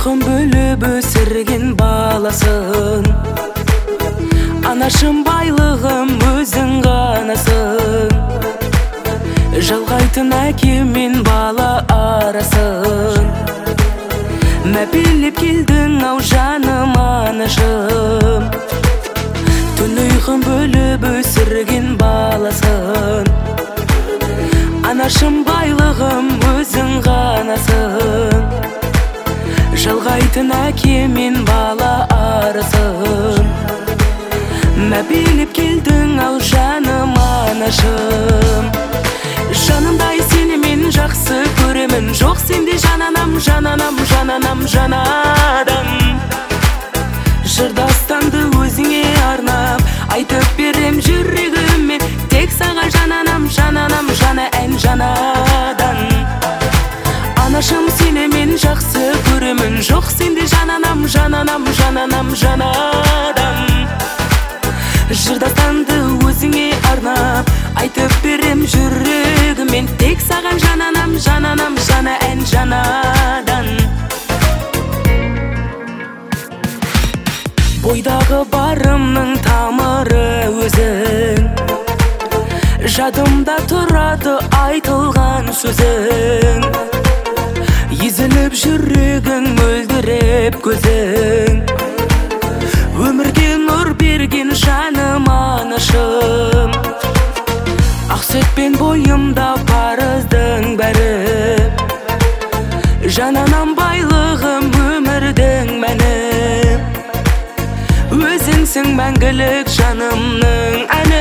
ұйқым бөліп өсірген баласын, анашым байлығым өзің ғанасың. Жалғайтын әке мен бала арасын, мәпелеп келдің ау жаным анашым. Түн ұйқым бөліп өсірген баласын, анашым байлығым өзің ғанасың. Жалғайтын әке мен бала арасын, мәпелеп келдің ау жаным анашым. Жанымдай сені мен жақсы көремін, жоқ сенде жананам, жананам, жананам, жанадам. Жырдастанды өзіңе арнап, айтып берем жүрегіммен, тек саған жананам, жананам, жана ән жанадан. Анашым сені мен жақсы көремін, жоқ сенде жананам, жананам, жананам, жанадам. Жырдастанды өзіңе арнап, айтып берем жүрегіммен, тек саған жананам, жананам, жана ән жанадан. Бойдағы барымның тамыры өзің, жадымда тұрады айтылған сөзің. Езіліп жүрегің, мөлдіреп көзің, өмірге нұр берген жаным анашым. Ақсөтпен бойымда парыздың бәрі, жананам байлығым, өмірдің мәні. Өзіңсің мәңгілік жанымның әні,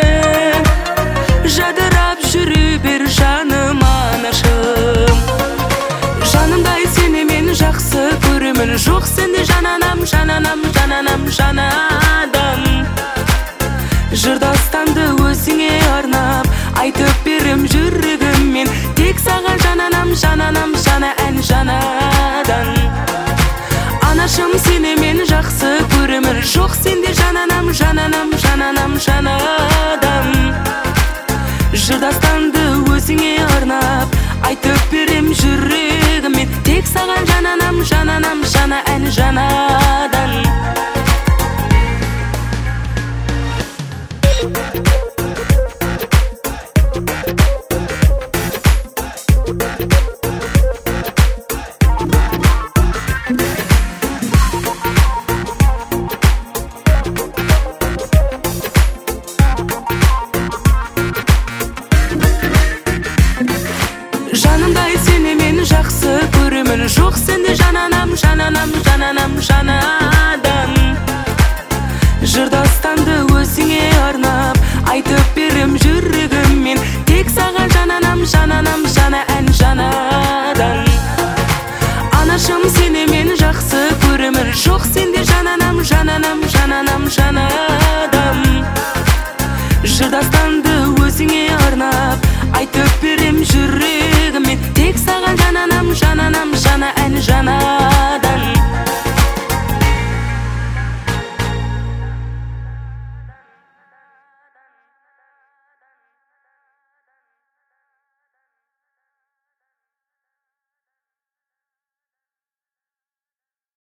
жадырап жүре бер жаным анашым. Жанымдай сені мен жақсы көремін, жоқ сенде жананам, жананам, жананам, жанадан. Жырдастанды өзіңе арнап, айтып берем жүрегіммен, тек саған жананам, жананам, жана ән жанадан. Анашым сені мен жақсы көремін, жоқ сенде жананам, жананам, жананам, жанадам. Жырдастанды өзіңе арнап, айтып берем жүрегіммен, тек саған жананам, жананам, жана ән жанадан. Жанымдай сені мен жақсы көремін, жоқ сенде жананам, жананам, жананам, жанадан. Жырдастанды өзіңе арнап, айтып берем жүрегіммен, тек саған жананам, жананам, жана ән жанадан. Анашым сені мен жақсы көремін, жоқ сенде жананам, жананам, жананам, жанадам. Жырдастанды өзіңе арнап, айтып берем жүрегіммен, тек саған жананам, жананам, жана ән жана.